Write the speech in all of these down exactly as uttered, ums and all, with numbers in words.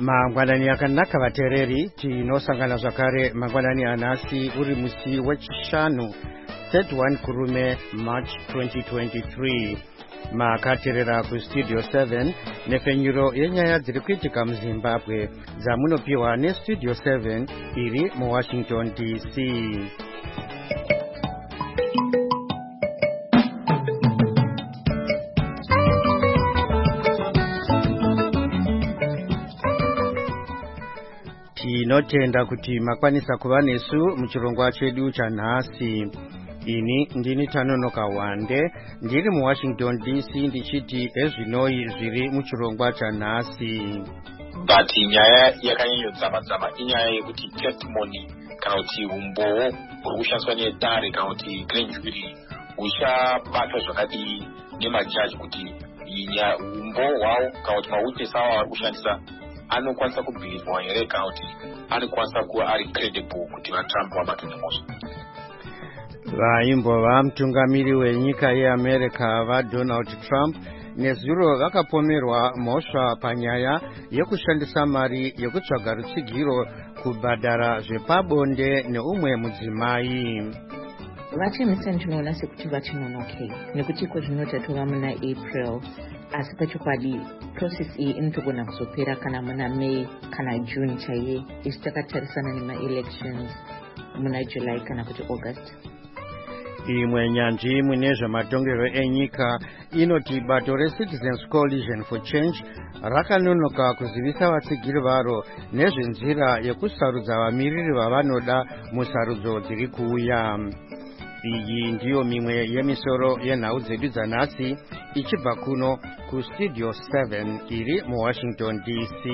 mangwanani akanaka vateereri tinosangana zvakare mangwanani anhasi uri musi wechishanu thirty-one kurume March twenty twenty-three. makateerera kustudio seven nefenyuro yenyaya dziri kuitika muzimbabwe dzamunopiwa nestudio seven iri muwashington D C. tinotenda kuti makwanisa kuva nesu muchirongwa chedu chanhasi. ini ndini Tanonoka Wande ndiri muwashington D C ndichiti ezvinoi zviri muchirongwa chanhasi. But nyaya yakanyanyadzama inyaya yekuti testimony kana kuti umboo uri kushandiswa nedare kana kuti grand jury uchabatwa zvakadii nemajaji kuti umboo hwavo kana kuti mawitness avo avari kushandisa anokwanisa kubhiirwa here kana kuti anokwanisa kuva ari credible kuti vaTrump vabatwe nemhosva. vaimbova mutungamiri wenyika yeAmerica vaDonald Trump nezuro vakapomerwa mhosva panyaya yekushandisa mari yekutsvaga rutsigiro kubhadhara zvepabonde neumwe mudzimai. vachemisa ndinoona sekuti vachinonokei nekuti kozvinototova muna April, asi pachokwadi process iyi inotogona kuzopera kana muna May kana June chaiye isu takatarisana nema-elections muna July kana kuti August. imwe nyanzvi mune zvematongerwo enyika inoti bato reCitizens Coalition for Change rakanonoka kuzivisa vatsigiri varo nezvenzira yekusarudza vamiriri vavanoda musarudzo dziri kuuya. iyi ndiyo mimwe yemisoro yenhau dzedu dzanhasi ichibva kuno kustudio seven iri muwashington D C.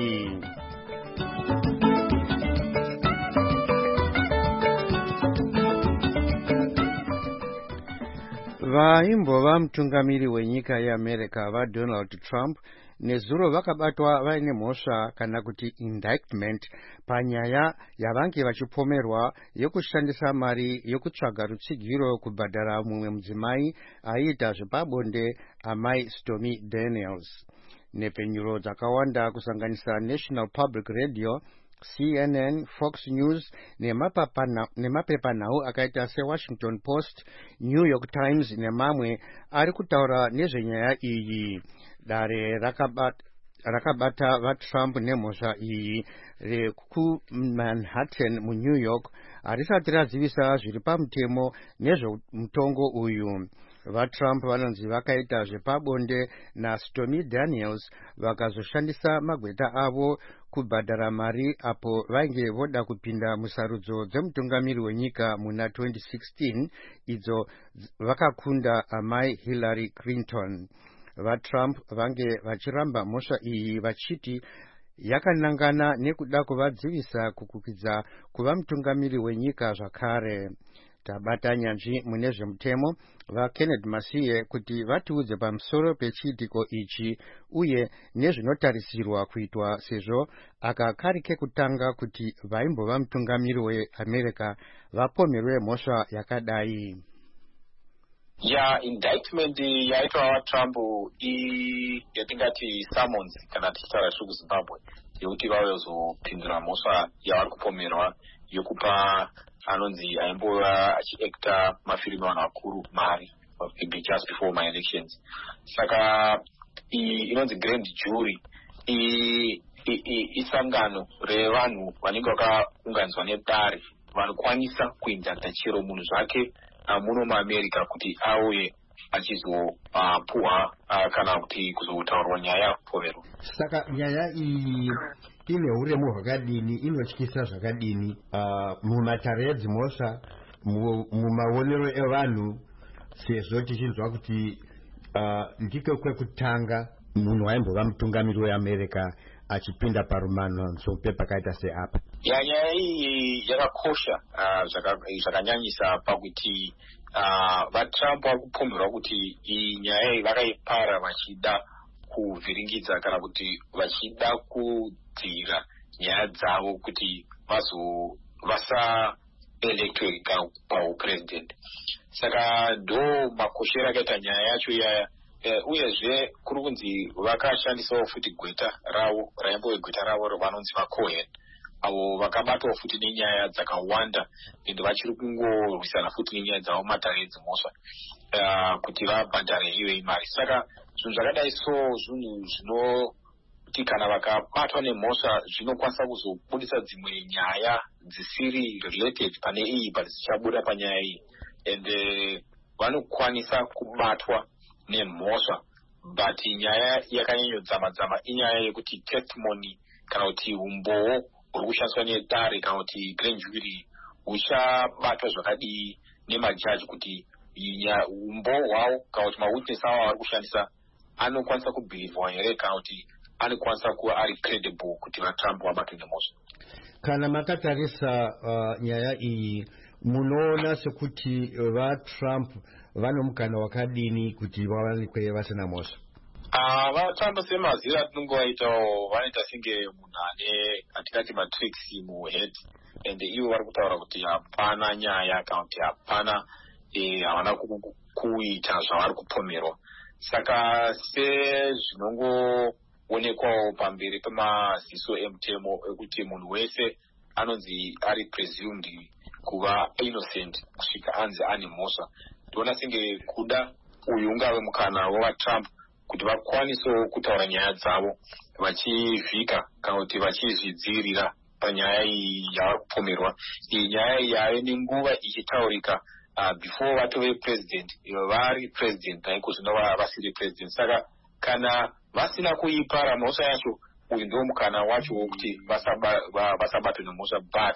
vaimbova mutungamiri wenyika yeAmerica vaDonald Trump nezuro vakabatwa vaine mhosva kana kuti indictment panyaya yavange vachipomerwa yekushandisa mari yekutsvaga rutsigiro kubhadhara mumwe mudzimai aiita zvepabonde amai Stormy Daniels. nepfenyuro dzakawanda kusanganisa National Public Radio, C N N, Fox News nemapepanhau akaita seWashington Post, New York Times nemamwe ari kutaura nezvenyaya iyi. dare rakabata, rakabata vaTrump nemhosva iyi rekuManhattan muNew York harisati razivisa zviri pamutemo nezvemutongo uyu. vaTrump vanonzi vakaita zvepabonde naStormy Daniels vakazoshandisa magweta avo kubhadhara mari apo vainge voda kupinda musarudzo dzemutungamiri wenyika muna twenty sixteen idzo vakakunda amai Hillary Clinton. vaTrump vange vachiramba mhosva iyi vachiti yakanangana nekuda kuvadzivisa kukwikwidzwa kuva mutungamiri wenyika zvakare. tabata nyanzvi mune zvemutemo vaKenneth Masiye kuti vatiudze pamusoro pechiitiko ichi uye nezvinotarisirwa kuitwa sezvo aka kari kekutanga kuti vaimbova mutungamiri weAmerica vapomerwe mhosva yakadai. ya indictment yaitwa vaTrump yatingati summons kana tichitaura zviri kuZimbabwe yekuti vazopindura mhosva yavari kupomerwa yokupa anonzi aimbova achiacta mafirimu vanhu vakuru mari just before my elections. saka inonzi grand jury isangano revanhu vanenge vakaunganidzwa nedare vanokwanisa kuindakta chero munhu zvake muno muAmerica kuti auye achizopuhwa kana kuti kuzotaurwa nyaya yakupomerwa. saka nyaya iyi ine uremu hwakadini, inotyisa zvakadini mumatare edzimhosva, mumaonero evanhu, sezvo tichinzwa kuti ndiko kwekutanga munhu waimbova mutungamiri weAmerica achipinda parumanonzo pepakaita seapa. ya nyaya iyi yakakosha zvakanyanyisa pakuti vaTrump vari kupomerwa kuti iyi nyaya iyi vakaipara vachida kuvhiringidza kana kuti vachida kudzira nyaya dzavo kuti vasaelectwe kana paupresident. saka ndo makoshero akaita nyaya yacho iyaya uyezve kuri kunzi vakashandisawo futi gweta ravo raimbove gweta ravo vanonzi vaCohen avo vakabatwawo futi nenyaya dzakawanda ende vachiri kungorwisana futi nenyaya dzavo matare edzimhosva uh, kuti vabhadhare iyoyi mari. Saka zvinhu zvakadai so zvinhu zvinoti kana vakabatwa nemhosva zvinokwanisa kuzobudisa dzimwe nyaya dzisiri related pane iyi but dzichabuda panyaya iyi ende vanokwanisa kubatwa nemhosva but nyaya yakanyanyodzamadza inyaya yekuti testimony kana kuti umboo uri kushandiswa nedare kana kuti grand jury huchabatwa zvakadii nemajaji kuti umboo hwavo kana kuti mawitness avo vari kushandisa anokwanisa kubhirivwa here kana kuti anokwanisa kuva ari credible kuti vaTrump vabatwe nemhosva. Kana makatarisa uh, nyaya iyi munoona sekuti vaTrump vanomukana wakadini kuti vawanikwe vasina mhosva? Ah, vaTrump semaziro atinongovaitawo vanoita senge munhu ane atingati matricks muhead ende ivo vari kutaura kuti hapana nyaya kana kuti hapana havana kuita zvavari kupomerwa. Saka sezvinongoonekwawo pamberi pemaziso emutemo ekuti munhu wese anonzi ari presumed kuva innocent kusvika anzi ane mhosva, ndiona senge kuda uyu ungave mukana wavaTrump kuti vakwanisewo kutaura nyaya dzavo vachivhika kana kuti vachizvidzivirira panyaya iyi yavari kupomerwa. Iyi nyaya iyi yave nenguva ichitaurika uh, before vatove president, vari president naiko zvino vasiri president. Saka kana vasina kuipara mhosva yacho, uyu ndio mukana wacho wokuti vasabatwe nemhosva. But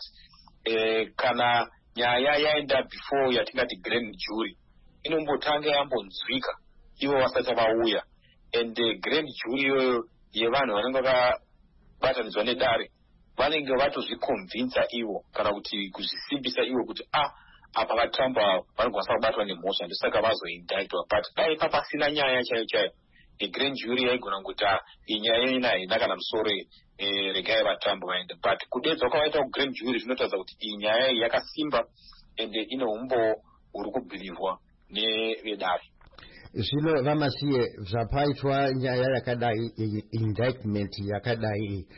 eh, kana nyaya yaenda before yatingati grand jury, inombotanga yambonzwika ivo vasati vauya, and uh, grand jury iyoyo yevanhu vanenge vakabatanidzwa nedare vanenge vatozviconvinsa ivo kana kuti kuzvisimbisa ivo kuti ah apa vaTrump vanokwanisa kubatwa nemhosva ndosaka vazoindictwa. But dai papasina nyaya chaiyo chaiyo, grand jury yaigona kuti inyaya ina haina kana musoro eh, regai vaTrump vaende. But kudedzwa kwavaita kugrand jury zvinotaridza kuti iyi nyaya iyi yakasimba ende ine umbo huri kubhirivhwa nevedare. Zvino vamasiye zvapaitwa nyaya yakadai, indictment yakadai,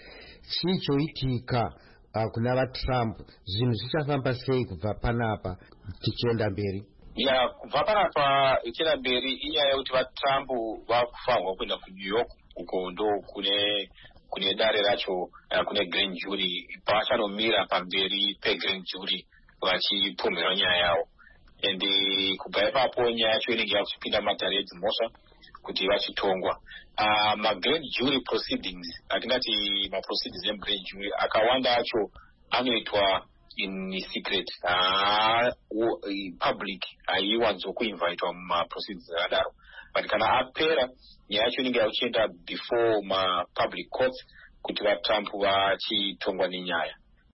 chichoitika uh, kuna vaTrump, zvinhu zvichafamba sei kubva panapa tichienda mberi? Ya, kubva panapa ichienda mberi inyaya yekuti vaTrump vakufanirwa kuenda kuNew York uko ndo kune kune dare racho uh, kune grand jury pavachanomira pamberi pegrand jury vachipomerwa nyaya yavo. And kubva ipapo nyaya yacho inenge yakuchipinda madare edzimhosva kuti vachitongwa. Uh, magrand jury proceedings atingati maproceedings emugrand jury akawanda acho anoitwa in secret, uh, public haiwanzokuinvitwa mumaproceedings akadaro. But kana apera nyaya yacho inenge yakuchienda before mapublic courts kuti vaTrump vachitongwa nenyaya.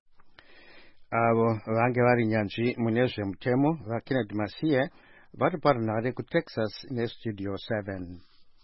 Avo vange vari nyanzvi mune zvemutemo vaKenneth Masiye vari parunhare kuTexas nestudio seven.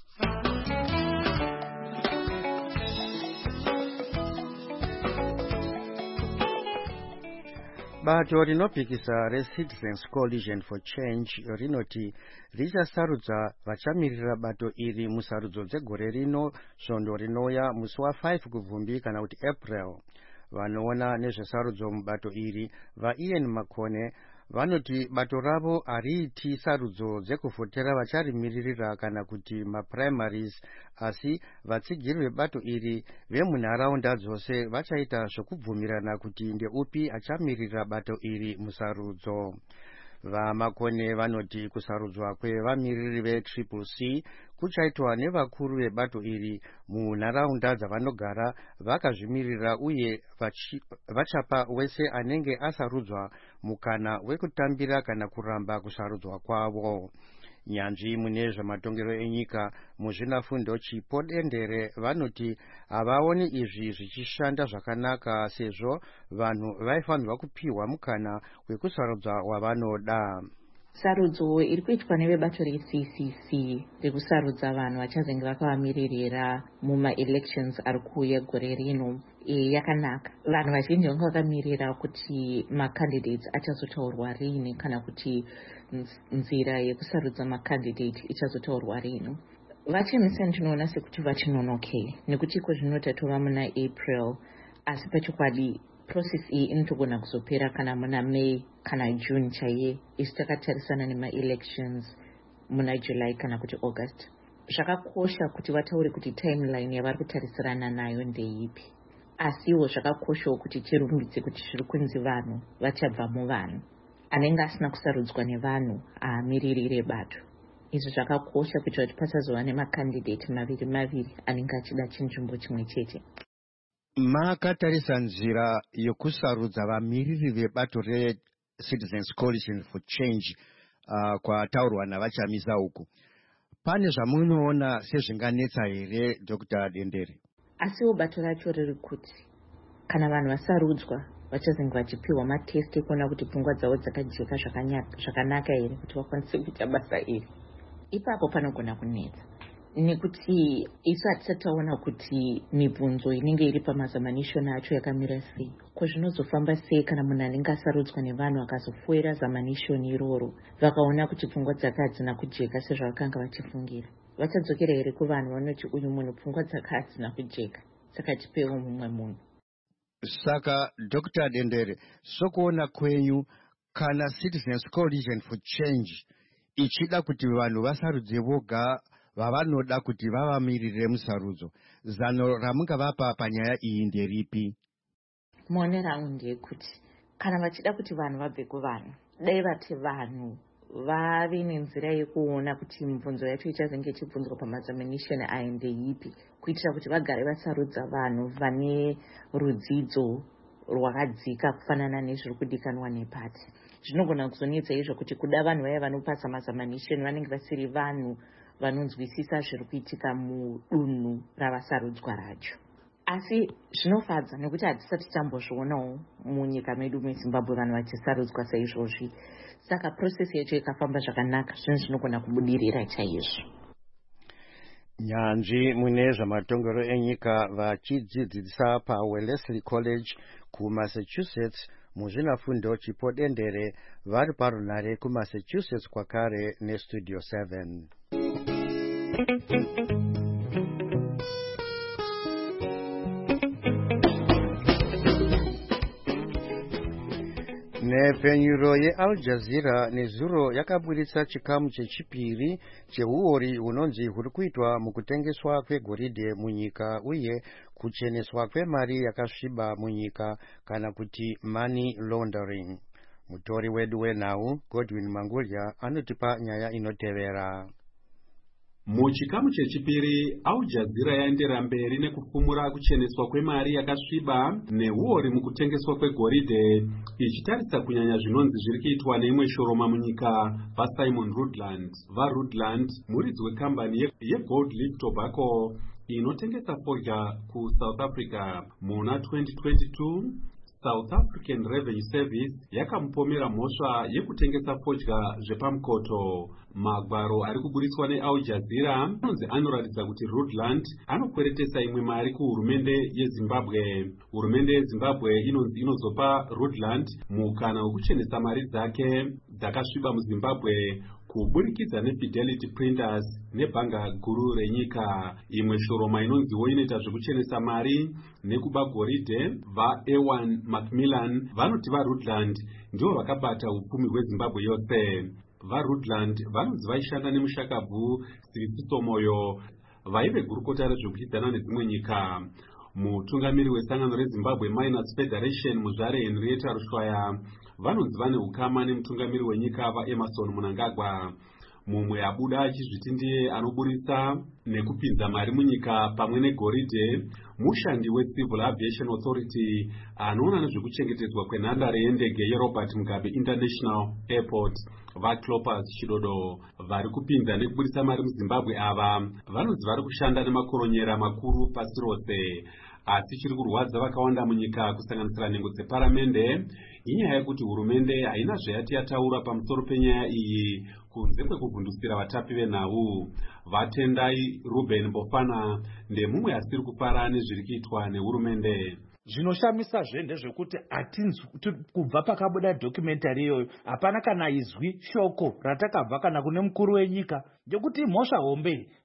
Bato rinopikisa reCitizens Coalition for Change rinoti richasarudza vachamirira bato iri musarudzo dzegore rino svondo rinouya musi wa5 kubvumbi kana kuti April. Vanoona nezvesarudzo mubato iri vaIan Makone vanoti bato ravo hariiti sarudzo dzekuvhotera vacharimirira kana kuti maprimaries, asi vatsigiri vebato iri vemunharaunda dzose vachaita zvokubvumirana kuti ndeupi achamirira bato iri musarudzo. VaMakone vanoti kusarudzwa kwevamiririri vetriple C kuchaitwa nevakuru vebato iri munharaunda dzavanogara vakazvimirira uye vachapa wese anenge asarudzwa mukana wekutambira kana kuramba kusarudzwa kwavo. Nyanzvi mune zvematongero enyika muzvinafundo Chipo Dendere vanoti havaoni izvi zvichishanda zvakanaka sezvo vanhu vaifanirwa kupiwa mukana wekusarudzwa wavanoda. Sarudzo iri kuitwa nevebato reC C C rekusarudza vanhu vachazenge vakavamiririra muma-elections ari kuuya gore rino e, yakanaka. Vanhu vazhinji vanga vakamirira kuti macandidates achazotaurwa rini kana kuti nzira yekusarudza macandidate ichazotaurwa rini. vachemisa ndinoona sekuti vachinonokei nekuti iko zvino tatova muna April asi pachokwadi process iyi inotogona kuzopera kana muna May kana June chaiye isu takatarisana nema-elections muna July kana kuti August. Zvakakosha kuti vataure kuti timeline yavari kutarisirana nayo ndeipi, asiwo zvakakoshawo kuti tirumbidze kuti zviri kunzi vanhu vachabva muvanhu, anenge asina kusarudzwa nevanhu aamiririre bato. Izvi zvakakosha kuitira kuti pasazova nemakandidate maviri maviri anenge achida chinzvimbo chimwe chete. Makatarisa nzira yokusarudza vamiriri vebato reCitizens Coalition for Change uh, kwataurwa navachamisa uku. Pane zvamunoona sezvinganetsa here Doctor Dendere? Asiwo bato racho riri kuti kana vanhu vasarudzwa vachazenge vachipiwa matest ekuona kuti pfungwa dzavo dzakajeka zvakanaka here kuti vakwanise kuita basa iri. Ipapo panogona kunetsa nekuti isu hatisati taona kuti mibvunzo inenge iri pamazamanishoni acho yakamira sei. Ko zvinozofamba sei kana munhu anenge asarudzwa nevanhu akazofuera zamanishoni iroro vakaona kuti pfungwa dzake hadzina kujeka sezvavakanga vachifungira? Vachadzokera here kuvanhu vanoti uyu munhu pfungwa dzake hadzina kujeka saka tipewo mumwe munhu? Saka Doctor Dendere, sokuona kwenyu kana Citizens Coalition for Change ichida kuti vanhu vasarudze voga vavanoda kuti vavamirire musarudzo, zano ramunga vapa panyaya iyi nderipi? Muone rangu ndeyekuti kana vachida kuti vanhu vabve kuvanhu, dai vati vanhu vave nenzira yekuona kuti mibvunzo yacho ichazenge ichibvunzwa pamazamanishoni aya ndeipi, kuitira kuti vagare vasarudza vanhu vane rudzidzo rwakadzika kufanana nezviri kudikanwa nepati. Zvinogona kuzonetsa izvo kuti kuda vanhu vaya vanopasa mazamanishoni vanenge vasiri vanhu vanonzwisisa zviri kuitika mudunhu ravasarudzwa racho. Asi zvinofadza nekuti hatisati tambozvionawo munyika medu meZimbabwe vanhu vachisarudzwa saizvozvi. Saka process yacho ikafamba zvakanaka, zvinhu zvinogona kubudirira chaizvo. Nyanzvi mune zvamatongero enyika vachidzidzisa paWellesley College kuMassachusetts muzvinafundo Chipo Dendere vari parunare kuMassachusetts kwakare neStudio seven. Nepfenyuro yeAl Jazeera nezuro yakaburitsa chikamu chechipiri cheuori hunonzi huri kuitwa mukutengeswa kwegoridhe munyika uye kucheneswa kwemari yakasviba munyika kana kuti money laundering. Mutori wedu wenhau Godwin Mangulya anotipa nyaya inotevera. Muchikamu chechipiri, Al Jazeera yaendera mberi nekufumura kucheneswa kwemari yakasviba neuori mukutengeswa kwegoridhe, ichitarisa kunyanya zvinonzi zviri kuitwa neimwe shoroma munyika vaSimon Rudland. VaRudland muridzi wekambani yeGold Leaf Tobacco inotengesa fodya kuSouth Africa. Muna twenty twenty-two South African Revenue Service yakamupomera mhosva yekutengesa fodya zvepamukoto. Magwaro ari kuburitswa neAl Jazeera anonzi anoratidza kuti Rudland anokweretesa imwe mari kuhurumende yeZimbabwe. Hurumende yeZimbabwe inonzi inozopa Rudland mukana wekuchenesa mari dzake dzakasviba muZimbabwe kuburikidza neFidelity Printers nebhanga guru renyika. Imwe shoroma inonziwo inoita zvekuchenesa mari nekuba goridhe vaA one Macmillan vanoti vaRudland ndivo vakabata upfumi hweZimbabwe yose. VaRudland vanonzi vaishanda nemushakabvu Sirisiso Moyo vaive gurukota rezvekuidzana nedzimwe nyika. Mutungamiri wesangano reZimbabwe Miners Federation muzvare Henrietta Rushwaya vanonzi vane ukama nemutungamiri wenyika vaEmerson Mnangagwa. Mumwe abuda achizviti ndiye anoburitsa nekupinza mari munyika pamwe negoridhe mushandi weCivil Aviation Authority anoona nezvekuchengetedzwa kwenhandare yendege yeRobert Mugabe International Airport. VaClopas Chidodo vari kupinza nekuburitsa mari muZimbabwe ava vanonzi vari kushanda nemakoronyera makuru pasi rose. Asi chiri kurwadza vakawanda munyika kusanganisira nhengo dzeparamende inyaya yekuti hurumende haina zvayati yataura pamusoro penyaya iyi kunze kwekuvhundusira vatapi venhau. Vatendai Ruben Mbofana ndemumwe asiri kufara nezviri kuitwa nehurumende. Zvinoshamisa zvende zvekuti hatinzwi kubva pakabuda documentary iyoyo hapana kana izwi shoko ratakabva kana kune mukuru wenyika, ngekuti mhosva hombe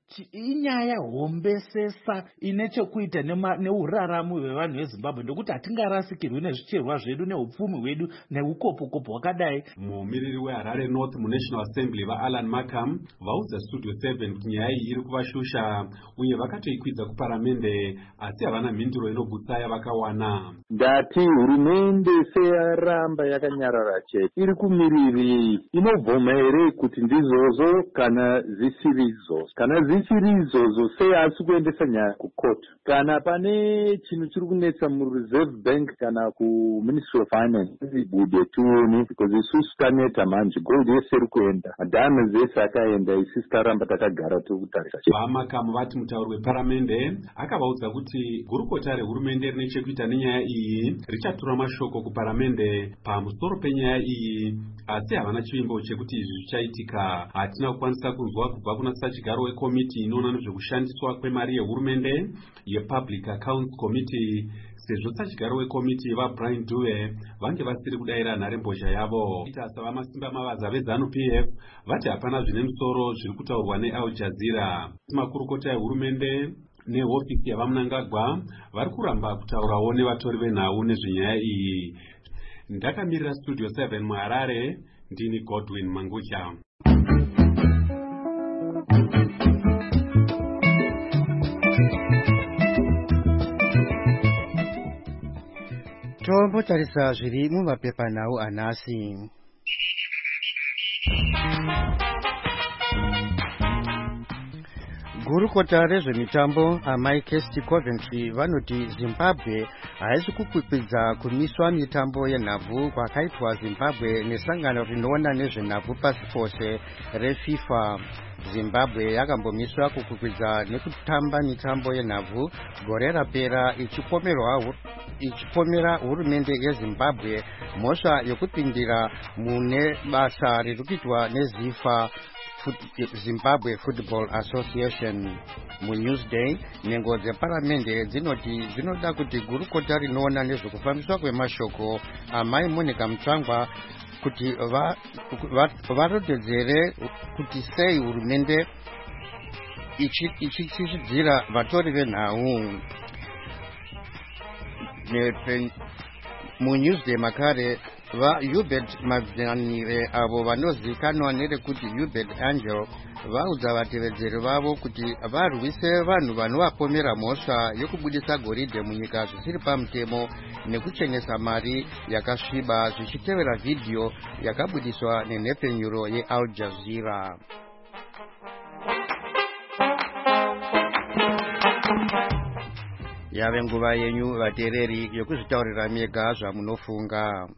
inyaya hombesesa ine chekuita neuraramu hwevanhu vezimbabwe, ndokuti hatingarasikirwi nezvicherwa zvedu neupfumi hwedu neukopokopo hwakadai. Mumiriri weHarare North muNational Assembly vaAlan Markham vaudza Studio seven kuti nyaya iyi iri kuvashusha uye vakatoikwidza kuparamende asi havana mhinduro inobutsa yavakawana. Ndati hurumende seyaramba yakanyarara chete iri kumiriri inobvuma here kuti ndizozo kana zvisirizo? Kana zvisiri izvozvo sei asi kuendesa nyaya kucourt? Kana pane chinhu chiri kunetsa muReserve Bank kana kuMinistry of Finance bude tione, because isusu taneta manje, gold yese iri kuenda, madhames ese akaenda, isusu taramba takagara tiri kutarisa. VaMarkham vati mutauri weparamende akavaudza kuti gurukota rehurumende rine chekuita nenyaya iyi richatura mashoko kuparamende pamusoro penyaya iyi, asi havana chivimbo chekuti izvi zvichaitika. Hatina kukwanisa kunzwa kubva kuna sachigaro wekomiti inoona nezvekushandiswa kwemari yehurumende yePublic Accounts Committee, sezvo sachigaro wekomiti vaBrian Dube vange vasiri kudayira nharembozha yavo. Asa vamasimba mavaza veZanu P F vati hapana zvine musoro zviri kutaurwa neAl Jazeera. Makurukota ehurumende nehofisi yavaMnangagwa vari kuramba kutaurawo nevatori venhau nezvenyaya iyi. Ndakamirira Studio seven muHarare, ndini Godwin Mangutya. tombotarisa zviri mumapepanhau anhasi. Gurukota rezvemitambo amai Kesti Coventry vanoti Zimbabwe haisi kukwikwidza kumiswa mitambo yenhabvu kwakaitwa Zimbabwe nesangano rinoona nezvenhabvu pasi pose reFIFA. Zimbabwe yakambomiswa kukwikwidza nekutamba mitambo yenhabvu gore rapera ichipomera hurumende yeZimbabwe mhosva yokupindira mune basa riri kuitwa neZIFA, Zimbabwe Football Association. MuNewsday, nhengo dzeparamende dzinoti dzinoda kuti gurukota rinoona nezvekufambiswa kwemashoko amai Monica Mutsvangwa kuti varotedzere kuti sei hurumende ichitisidzira vatori venhau. MuNewsday makare vaHubert Madzanire avo vanozivikanwa nerekuti Hubert Angel vaudza vatevedzeri vavo kuti varwise vanhu vanovapomera mhosva yokubudisa goridhe munyika zvisiri pamutemo nekuchenesa mari yakasviba, zvichitevera vhidhiyo yakabudiswa nenhepfenyuro yeAl Jazeera. Yave nguva yenyu vateereri yokuzvitaurira mega zvamunofunga.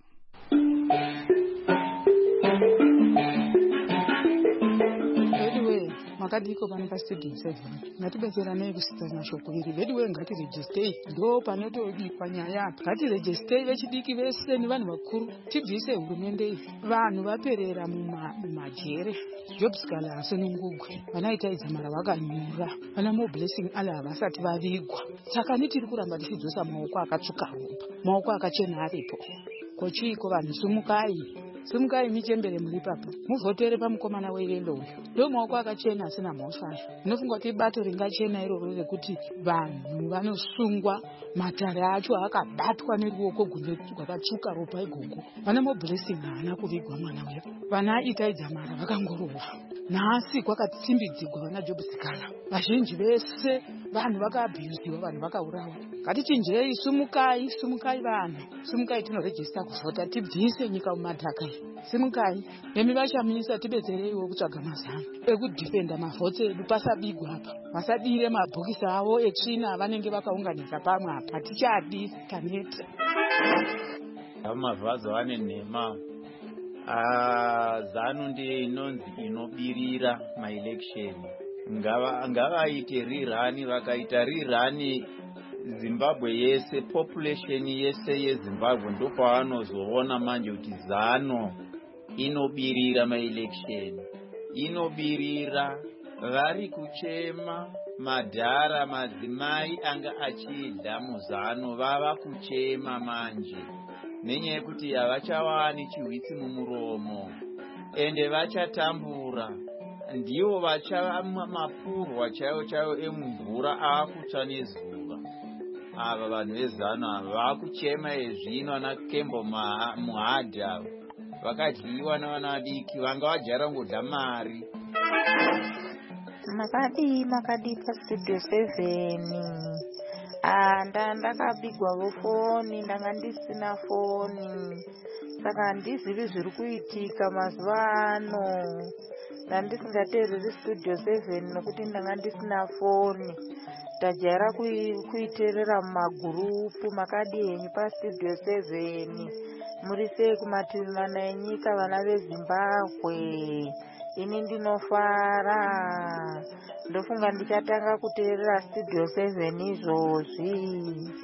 Makadiko pane pastudio seven ngatibetseranei kusita mashoko iri vediwe ngatirejistei, ndo panotodikwa nyaya. Ngatirejistei vechidiki vese nevanhu vakuru, tibvise hurumende iyi. Vanhu vaperera mumajere, Jobs Kala Sonungugwe vanaita idzamara vakanyura, vana Mo Blessing ala havasati vavigwa. Saka nitiri kuramba tichidzosa maoko akatsvuka ropa, maoko akachena aripo. Kochiko vanhu sumukai Sumukai michembere muri papa, muvhotere pamukomana weYellow uyu. Ndo maoko akachena asina mhosva. Ndinofunga kuti bato ringachena iroro rekuti vanhu vanosungwa, matare acho akabatwa neruoko gunde rwakatsvuka ropa igogo. Vana Mo Blessing haana kuvigwa mwana uyu. Vana Itai Dzamara vakangorova. Nhasi kwakatsimbidzigwa vana Jobs Kala. Vazhinji vese vanhu vakaabhiyuziwa, vanhu vakaurawa. Ngatichinjei, sumukai, sumukai vanhu. Sumukai tinorejista kuvhota, tibvise nyika mumadhaka. Simukai, nemi vachamisa tibetsereiwo kutsvaga mazano ekudhifenda mavhotsi edu pasabigwa apa. Vasadire mabhokisi avo etsvina vanenge vakaunganidza pamwe apa. Hatichadi taneta. Mavhazo ane nhema. Zanu ndiye inonzi inobirira maelection. Ngavaite rirani, vakaita rirani Zimbabwe yese, population yese yeZimbabwe ndopavanozoona manje kuti Zanu inobirira maelection. Inobirira, vari kuchema madhara madzimai anga achidla muZanu vava kuchema manje. Nenyaya yekuti havachawani chihwitsi mumuromo ende vachatambura ndivo vachava mapurwa chaiwo chaiwo emumvura akutsva nezuva. Ava vanhu vezano ava vakuchema ezvino ana Kembo Muhadhi ava vakadliwa navana vadiki vanga vajara ngodla mari. Makadi makadi pastudio seven. Ah, nda ndakabigwa foni ndanga ndisina foni. Saka ndizivi zviri kuitika mazuva ano. Ndandisingateereri studio seven nokuti ndanga ndisina foni. Ndajaira kuiteerera mumagurupu makadi enyu pastudio seven. Muri sei kumativi mana enyika vana veZimbabwe. Ini ndinofara. Ndofunga ndichatanga kuteerera studio seven izvozvi.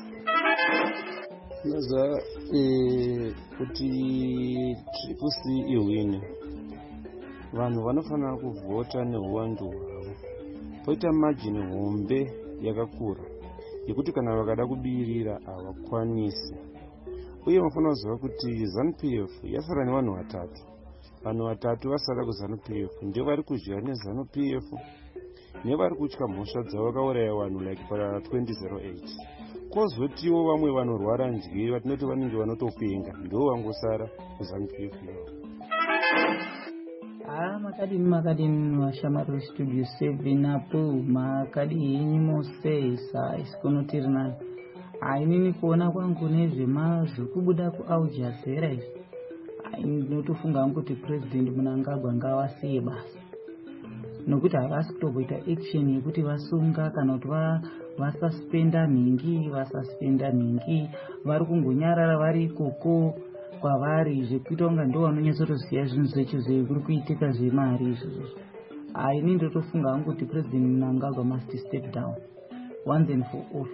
Naza eh kuti triple C iwine. Vanhu vanofanira kuvhota neuwandu hwavo. Poita margin hombe yakakura yekuti kana vakada kubirira havakwanisi. Uye vanofanira kuziva kuti ZANU-P F yasara nevanhu vatatu. Vanhu vatatu vasara kuZANU-P F ndio vari kuzhira neZANU-P F nevari kutya mhosva dzavo vakauraya vanhu like pa twenty oh eight. Kozotiwo vamwe vanorwara njiri vatinoti vanenge vanotopenga ndio vangosara kuZANU-P F yavo. Ah, makadi makadi mashamari studio seven apo makadi yenyu mose sa isikonotirana. Ainini kuona kwangu nezvema zvikubuda kuAl Jazeera izvi. Ndinotofunga kuti president Mnangagwa ngawasiye basi. Nokuti havasi kutomboita action yekuti vasunga kana kuti va vasuspenda mingi vasuspenda mingi vari kungonyarara vari ikoko kwavari zvekuita kunga ndo vanonyatsotoziya zvinhu zvecho zvekuri kuitika zvemari izvozvo. Ini ndotofunga kuti president Mnangagwa must step down once and for all.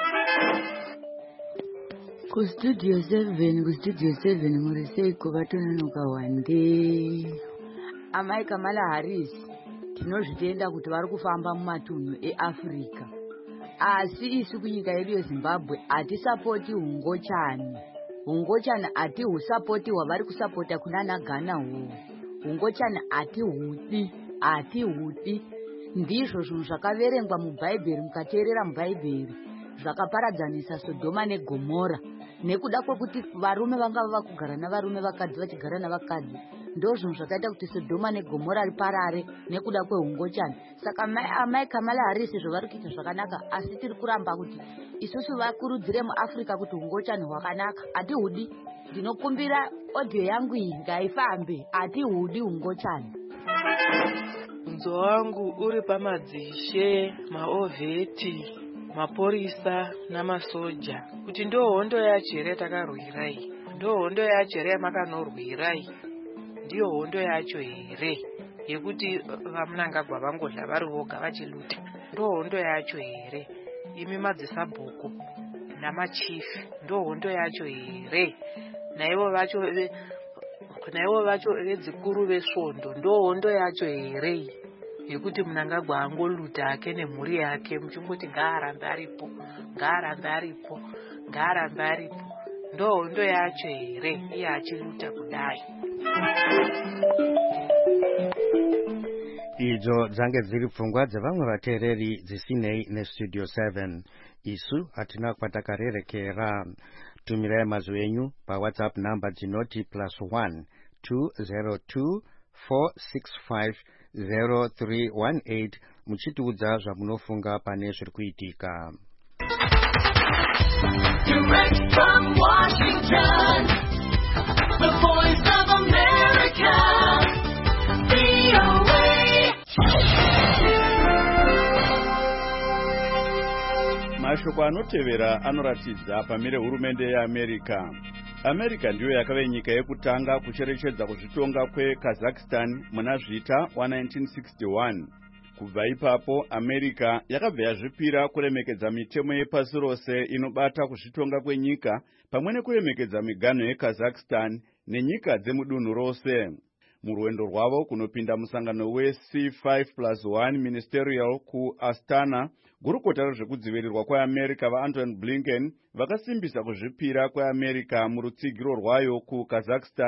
Kustudio seven, kustudio seven muriseko vatononoka wande. Amai Kamala Harris, tinozvitenda kuti vari kufamba mumatunhu eAfrica. Asi isu kunyika yedu yeZimbabwe hatisapoti hungochani. Hungochani hatihusapoti hwavari kusapota kunana Ghana huo. Hungochani hatihudi, hatihudi. Ndizvo zvinhu zvakaverengwa mubhaibheri, mukateerera mubhaibheri. Zvakaparadzanisa Sodoma neGomora. Nekuda kwekuti varume vanga vakugara navarume vakadzi vachigara navakadzi. Ndo zvinhu zvakaita kuti Sodoma neGomora riparare nekuda kwehungochani. Saka amai Kamala Harris zvavari kuita zvakanaka, asi tiri kuramba kuti isusu vakurudzire muAfrica kuti hungochani hwakanaka. Hatihudi. Ndinokumbira audio yangu iyi ngaifambe. Hatihudi hungochani. Mzo wangu uri pamadzishe, maovheti, maporisa namasoja. Kuti ndo hondo yacho here takarwirai. Ndo hondo yacho here yamakanorwirai. Ndiyo hondo yacho here yekuti vaMnangagwa vangodla vari voga vachiluta. Ndo hondo yacho here. Imi madzisabhuku namachifi. Ndo hondo yacho here. Naivo vacho naivo vacho vedzikuru vesvondo. Ndo hondo yacho here yekuti Mnangagwa angoluta ake nemhuri yake muchingoti ngaarambe aripo, ngaarambe aripo, ngaarambe aripo. Ndo hondo yacho here iye achiluta kudai. Idzo dzange dziri pfungwa dzevamwe vateereri dzisinei nestudio seven. Isu hatina kwatakarerekera. Tumirai mazwi enyu paWhatsApp namba dzinoti plus one two zero two four six five zero three one eight muchitiudza zvamunofunga pane zviri kuitika. Direct from Washington, the voice of America, V O A. Mashoko anotevera anoratidza pamire hurumende yeAmerica. America ndiyo yakave nyika yekutanga kucherechedza kuzvitonga kweKazakhstan muna zvita wa nineteen sixty-one. Kubva ipapo America yakabva yazvipira kuremekedza mitemo yepasi rose inobata kuzvitonga kwenyika pamwe nekuremekedza miganho yeKazakhstan nenyika dzemudunhu rose. Murwendo rwavo kunopinda musangano weC five plus one ministerial kuAstana, gurukota rezvekudzivirirwa kweAmerica vaAntony Blinken vakasimbisa kuzvipira kweAmerica murutsigiro rwayo kuKazakhstan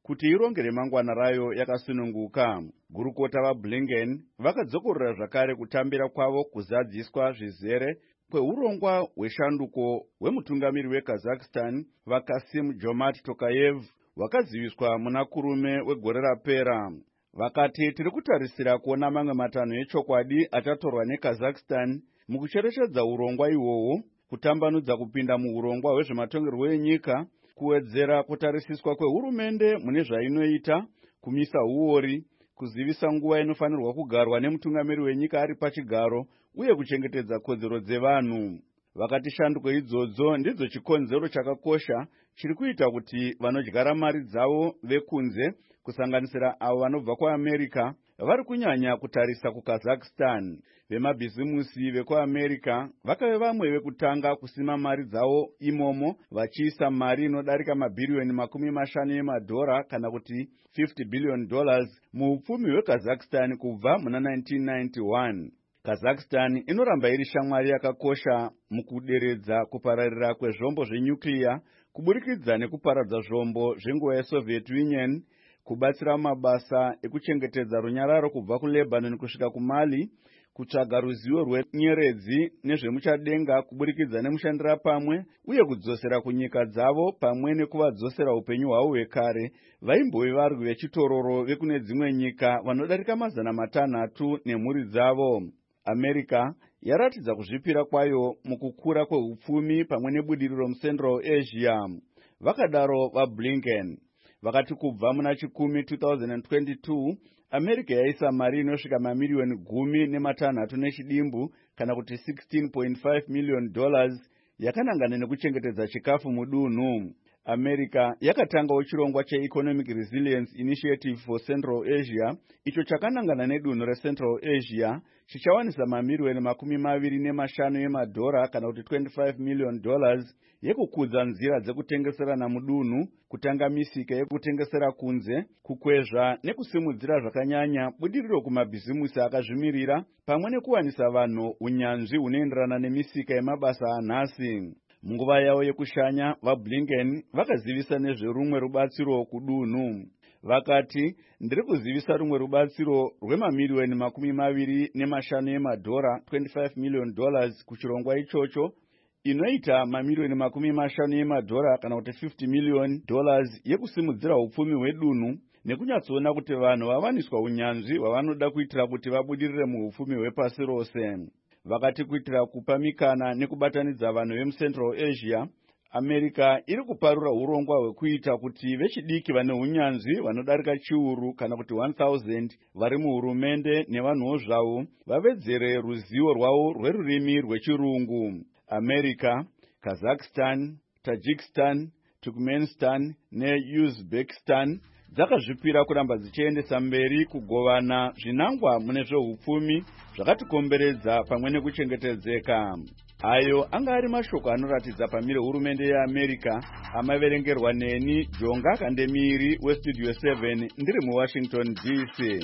kuti irongere mangwana rayo yakasununguka. Gurukota vaBlinken vakadzokorera zvakare kutambira kwavo kuzadziswa zvizere kweurongwa hweshanduko hwemutungamiri weKazakhstan vaKasim Jomart Tokayev wakaziviswa muna kurume wegore rapera. Vakati tiri kutarisira kuona mamwe matanho echokwadi achatorwa neKazakhstan mukucherechedza urongwa ihwohwo, kutambanudza kupinda muurongwa hwezvematongerwo enyika, kuwedzera kutarisiswa kwehurumende mune zvainoita, kumisa uori, kuzivisa nguva inofanirwa kugarwa nemutungamiri wenyika ari pachigaro uye kuchengetedza kodzero dzevanhu. Vakati shanduko idzodzo ndidzo chikonzero chakakosha chiri kuita kuti vanodyara mari dzavo vekunze, kusanganisira avo vanobva kuAmerica, vari kunyanya kutarisa kuKazakhstan. Vemabhizimusi vekuAmerica vakave vamwe vekutanga kusima mari dzavo imomo, vachiisa mari inodarika mabhiriyoni makumi mashanu emadhora kana kuti fifty billion dollars muupfumi hweKazakhstan kubva muna nineteen ninety-one. Kazakhstan inoramba iri shamwari yakakosha mukuderedza kupararira kwezvombo zvenyukliya, kuburikidza nekuparadza zvombo zvenguva yeSoviet Union, kubatsira mabasa ekuchengetedza runyararo kubva kuLebanon kusvika kuMali, kutsvaga ruzivo rwenyeredzi nezvemuchadenga kuburikidza nemushandira pamwe, uye kudzosera kunyika dzavo pamwe nekuvadzosera upenyu hwavo hwekare vaimbove varwi vechitororo vekune dzimwe nyika vanodarika mazana matanhatu nemhuri dzavo. America yaratidza kuzvipira kwayo mukukura kwehupfumi pamwe nebudiriro muCentral Asia. Vakadaro vaBlinken vakati kubva muna chikumi two thousand twenty-two America yaisa mari inosvika mamiriyoni gumi nematanhatu nechidimbu kana kuti sixteen point five million dollars yakanangana nekuchengetedza chikafu mudunhu. America yakatangawo chirongwa cheEconomic Resilience Initiative for Central Asia, icho chakanangana nedunhu reCentral Asia, chichawanisa mamiriyoni makumi maviri nemashanu emadhora kana kuti twenty-five million dollars yekukudza nzira dzekutengeserana mudunhu, kutanga misika yekutengesera kunze, kukwezva nekusimudzira zvakanyanya budiriro kumabhizimusi akazvimirira, pamwe nekuwanisa vanhu unyanzvi hunoenderana nemisika yemabasa anhasi. Munguva yavo yekushanya, vaBlinken vakazivisa nezverumwe rubatsiro kudunhu. Vakati, ndiri kuzivisa rumwe rubatsiro rwemamiriyoni makumi maviri nemashanu emadhora twenty-five million dollars kuchirongwa ichocho, inoita mamiriyoni makumi mashanu emadhora kana kuti fifty million dollars yekusimudzira upfumi hwedunhu nekunyatsoona kuti vanhu vawaniswa unyanzvi hwavanoda kuitira kuti vabudirire muupfumi hwepasi rose. Vakati kuitira kupa mikana nekubatanidza vanhu vemuCentral Asia, America iri kuparura urongwa hwekuita kuti vechidiki vane unyanzvi vanodarika chiuru kana kuti one thousand vari muhurumende nevanhuwo zvavo vavedzere ruzivo rwavo rwerurimi rwechirungu. America, Kazakhstan, Tajikistan, Turkmenistan neUzbekistan dzakazvipira kuramba dzichiendesa mberi kugovana zvinangwa mune zvehupfumi zvakatikomberedza pamwe nekuchengetedzeka. Ayo anga ari mashoko anoratidza pamire hurumende yeAmerica, amaverengerwa neni Jonga Kandemiri weStudio seven ndiri muWashington D C.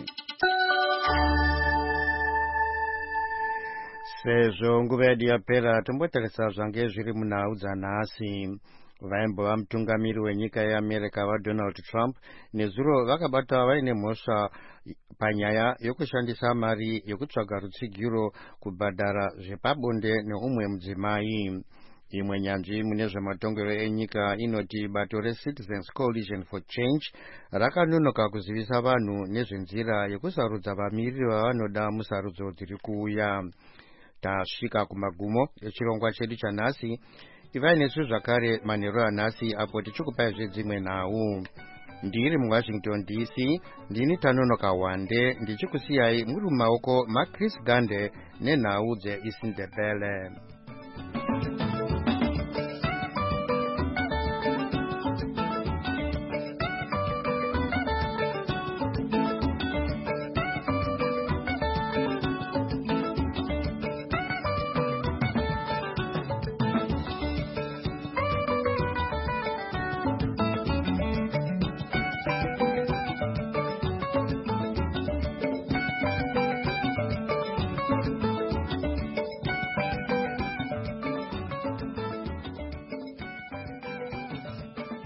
Sezvo nguva yedu yapera, tombotarisa zvange zviri munhau dzanhasi. Vaimbova mutungamiri wenyika yeAmerica vaDonald Trump nezuro vakabata vaine mhosva panyaya yokushandisa mari yokutsvaga rutsigiro kubhadhara zvepabonde neumwe mudzimai. Imwe nyanzvi mune zvematongero enyika inoti bato reCitizens Coalition for Change rakanonoka kuzivisa vanhu nezvenzira yekusarudza vamiriri vavanoda musarudzo dziri kuuya. Tasvika kumagumo echirongwa chedu chanhasi. Ivai nesu zvakare manheru anhasi apo tichikupai dzimwe nhau. Ndiri muWashington D C, ndini Tanonoka Wande ndichikusiyai muri mumaoko maChris Gande nenhau dzeIsindebele.